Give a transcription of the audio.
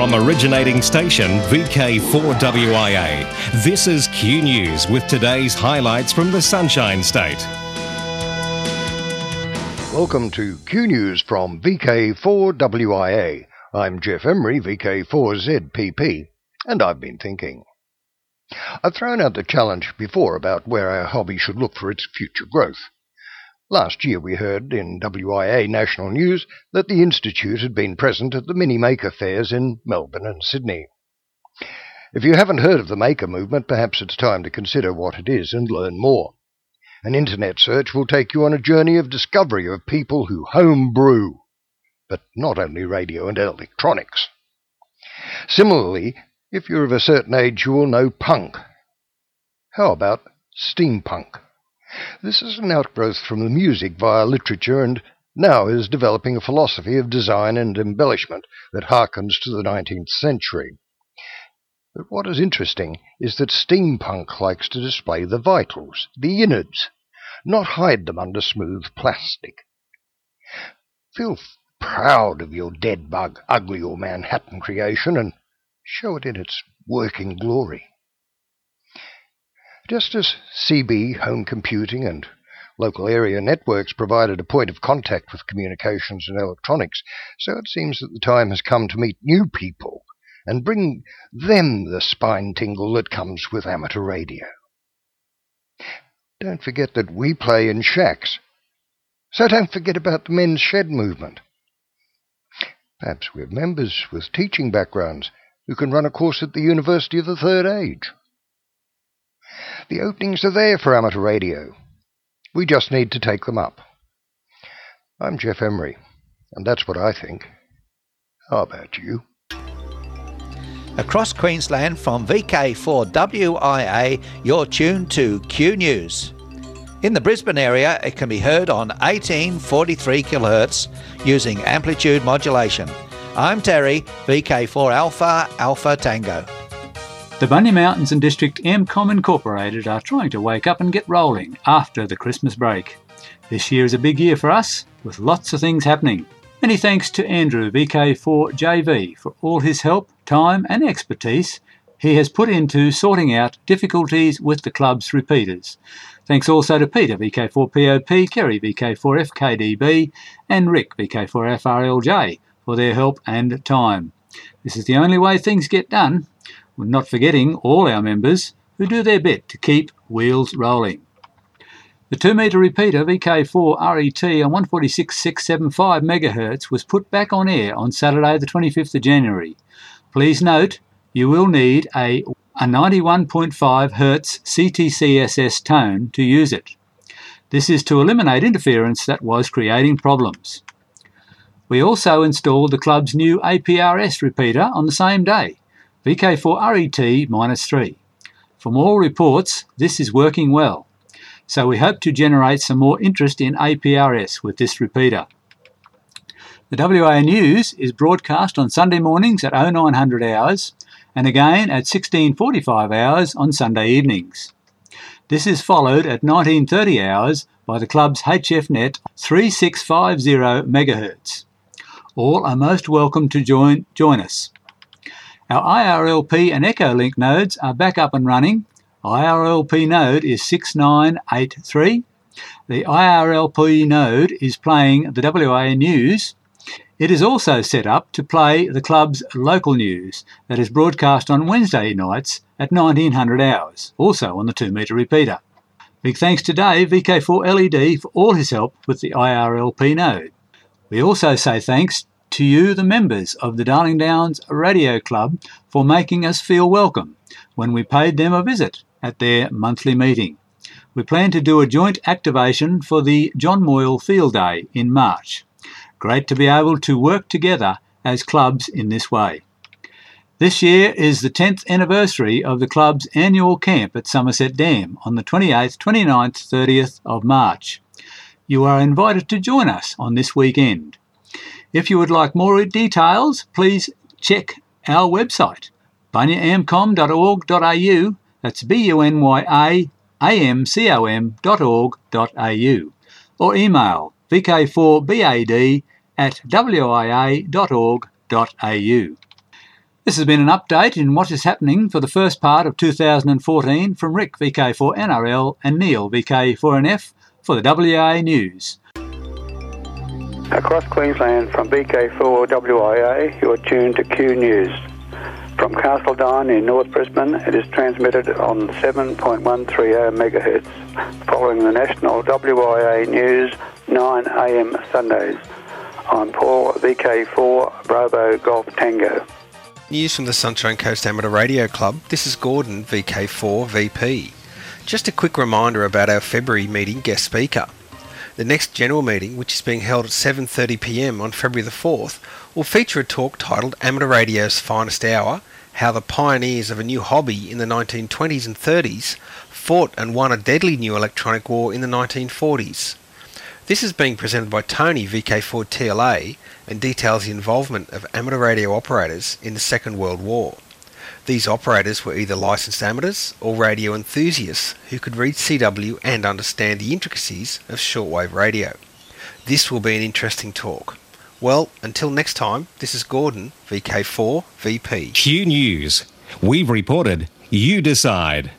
From originating station VK4WIA, this is Q News with today's highlights from the Sunshine State. Welcome to Q News from VK4WIA. I'm Jeff Emery, VK4ZPP, and I've been thinking. I've thrown out the challenge before about where our hobby should look for its future growth. Last year we heard in WIA National News that the Institute had been present at the Mini Maker fairs in Melbourne and Sydney. If you haven't heard of the Maker movement, perhaps it's time to consider what it is and learn more. An internet search will take you on a journey of discovery of people who home brew, but not only radio and electronics. Similarly, if you're of a certain age, you will know punk. How about steampunk? This is an outgrowth from the music via literature and now is developing a philosophy of design and embellishment that harkens to the 19th century. But what is interesting is that steampunk likes to display the vitals, the innards, not hide them under smooth plastic. Feel proud of your dead bug, ugly or Manhattan creation and show it in its working glory. Just as CB, home computing, and local area networks provided a point of contact with communications and electronics, so it seems that the time has come to meet new people and bring them the spine tingle that comes with amateur radio. Don't forget that we play in shacks, so don't forget about the men's shed movement. Perhaps we have members with teaching backgrounds who can run a course at the University of the Third Age. The openings are there for amateur radio. We just need to take them up. I'm Jeff Emery, and that's what I think. How about you? Across Queensland from VK4WIA, you're tuned to Q News. In the Brisbane area, it can be heard on 1843 kHz using amplitude modulation. I'm Terry, VK4 Alpha Tango. The Bunya Mountains and District AMCOM Incorporated are trying to wake up and get rolling after the Christmas break. This year is a big year for us, with lots of things happening. Many thanks to Andrew, VK4JV, for all his help, time and expertise he has put into sorting out difficulties with the club's repeaters. Thanks also to Peter, VK4POP, Kerry, VK4FKDB, and Rick, VK4FRLJ, for their help and time. This is the only way things get done. We're not forgetting all our members who do their bit to keep wheels rolling. The 2-metre repeater VK4RET on 146.675 MHz was put back on air on Saturday the 25th of January. Please note you will need a 91.5 Hz CTCSS tone to use it. This is to eliminate interference that was creating problems. We also installed the club's new APRS repeater on the same day, VK4RET-3. From all reports, this is working well, so we hope to generate some more interest in APRS with this repeater. The WA News is broadcast on Sunday mornings at 0900 hours and again at 1645 hours on Sunday evenings. This is followed at 1930 hours by the club's HFnet 3650 MHz. All are most welcome to join us. Our IRLP and Echolink nodes are back up and running. IRLP node is 6983. The IRLP node is playing the WA News. It is also set up to play the club's local news that is broadcast on Wednesday nights at 1900 hours, also on the 2-metre repeater. Big thanks to Dave, VK4LED, for all his help with the IRLP node. We also say thanks to you, the members of the Darling Downs Radio Club, for making us feel welcome when we paid them a visit at their monthly meeting. We plan to do a joint activation for the John Moyle Field Day in March. Great to be able to work together as clubs in this way. This year is the 10th anniversary of the club's annual camp at Somerset Dam on the 28th, 29th, 30th of March. You are invited to join us on this weekend. If you would like more details, please check our website, bunyaamcom.org.au, that's bunyaamcom.org.au, or email vk4bad@wia.org.au. This has been an update in what is happening for the first part of 2014 from Rick, VK4NRL, and Neil, VK4NF, for the WA News. Across Queensland from VK4WIA, you're tuned to Q News. From Castledine in North Brisbane, it is transmitted on 7.130 MHz, following the national WIA News 9 AM Sundays. I'm Paul, VK4 Bravo Golf Tango. News from the Sunshine Coast Amateur Radio Club. This is Gordon, VK4 VP. Just a quick reminder about our February meeting guest speaker. The next general meeting, which is being held at 7:30 p.m. on February the 4th, will feature a talk titled Amateur Radio's Finest Hour, how the pioneers of a new hobby in the 1920s and 30s fought and won a deadly new electronic war in the 1940s. This is being presented by Tony, VK4 TLA, and details the involvement of amateur radio operators in the Second World War. These operators were either licensed amateurs or radio enthusiasts who could read CW and understand the intricacies of shortwave radio. This will be an interesting talk. Well, until next time, this is Gordon, VK4 VP. Q News. We've reported, you decide.